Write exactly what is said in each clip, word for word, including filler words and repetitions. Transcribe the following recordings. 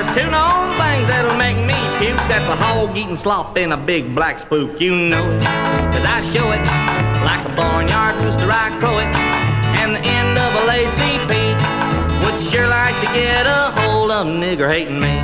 two known things that'll make me puke. That's a hog eating slop and a big black spook. You know it, cause I show it. Like a barnyard rooster I crow it. And the N double A C P would sure like to get a hold of nigger-hating me.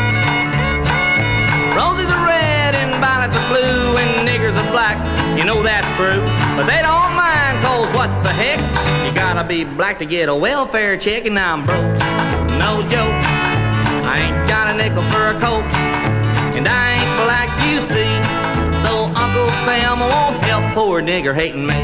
Roses are red and violets are blue and niggers are black, you know that's true. But they don't mind, cause what the heck? You gotta be black to get a welfare check, and I'm broke. No joke, I ain't got a nickel for a coat, and I ain't black, you see. So Uncle Sam won't help poor nigger-hating me.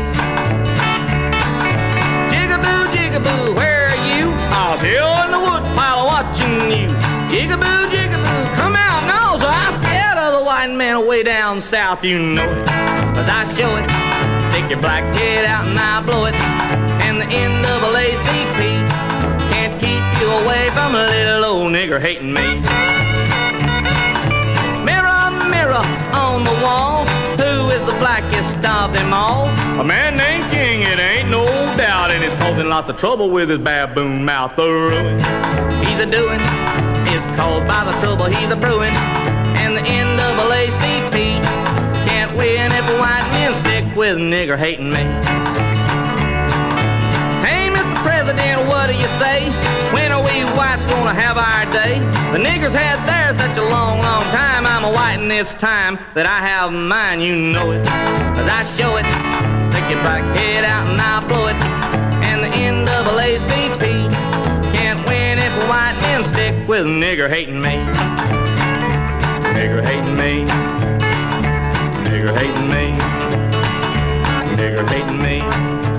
Jigaboo, jigaboo, where are you? I was here in the woodpile watching you. Jigaboo, jigaboo, come out now, so I scared of the white man way down south, you know it. Cause I show it, stick your black head out and I blow it. And the N double A C P can't keep you away from a little old nigger-hating me. Mirror, mirror on the wall, who is the blackest of them all? A man named King, it ain't no doubt, and he's causing lots of trouble with his baboon mouth. The ruin he's a-doing is caused by the trouble he's a-brewing. And the N double A C P can't win if the white men stick with nigger-hating me. Hey, Mister President, what do you say? When are we whites gonna have our day? The niggers had theirs such a long, long time. I'm a white and it's time that I have mine, you know it. As I show it, stick your black head out and I blow it. And the N double A C P can't win if the white men stick with nigger-hating me. Nigger-hating me. Nigger-hating me. Nigger-hating me.